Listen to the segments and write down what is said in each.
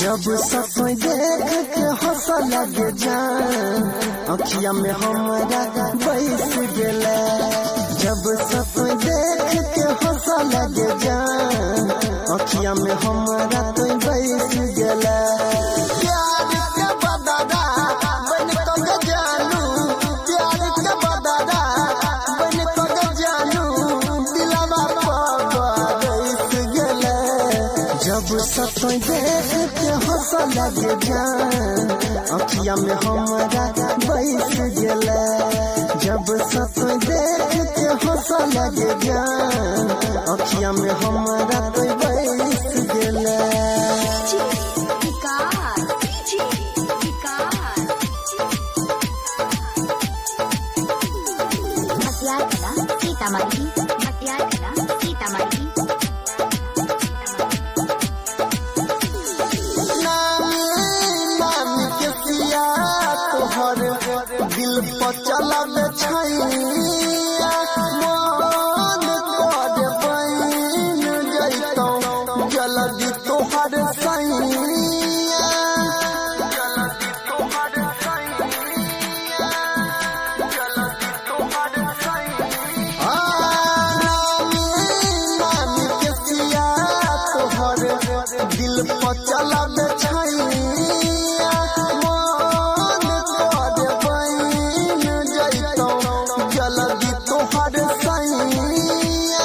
जब सपने देख के हंस लगे जान अखिया में हमरा बैस गेले। जब सपने देख के हंस लगे जान अखिया में हमरा तो बैस गेले। प्यार के बदला बन के जानू, प्यार के बदला बन के जानू, दिलवा पर बैस गेले। जब सपने देख के हंस लगे जान अखिया में हमरा बैस गेले। जब सपने देख के हंस लगे जान अखिया में हमरा तो बैस गेले। दिल पर चलब छैया मन कर बन जैतौ जल्दी तोहर सैया। नामी के सिया तोहर दिल पर चलब छैया जल्दी तोहर सैया।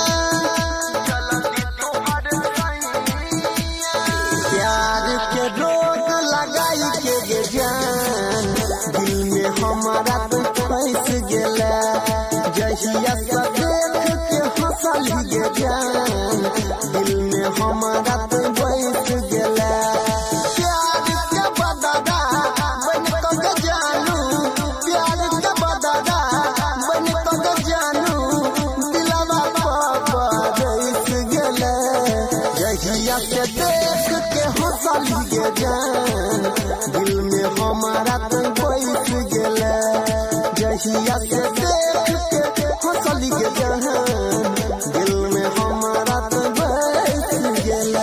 प्यार के रोग लगाई के गे जान दिल में हमारा तो फंस गेला। जहिया से देख के हंसल गे जान दिल में हमारा तो बैस गेला। प्यार के बदला बन के जानू, प्यार के बदला बन के जानू, दिलवा पर बैस गेले। जहिया से देख के हंसल गे जान दिल में हमारा तो बैस गेले। जहिया से देख के हंसल गे जान दिल में हमारा तो बैस गेले।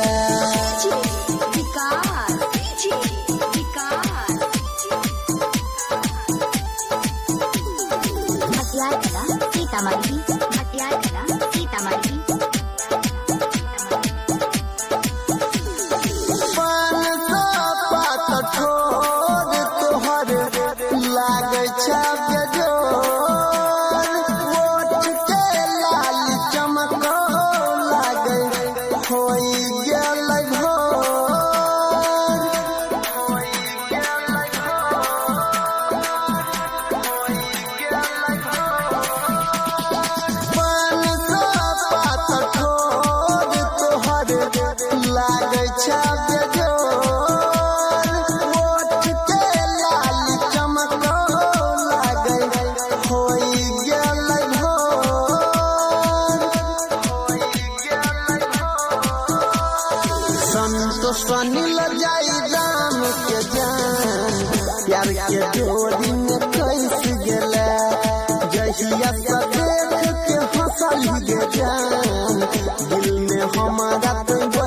लागे छापे जोर ओठ के लाल चमको लागे होई गेल घोर। पान का पात ठोर तोहर लागे छापे जोर ओठ के लाल चमको होई गेल घोर। संतोष नील जाई राम के जान प्यार के डोरी में कैस गेले। जहिया से देख के हंसल गे जान दिल में हमारा तो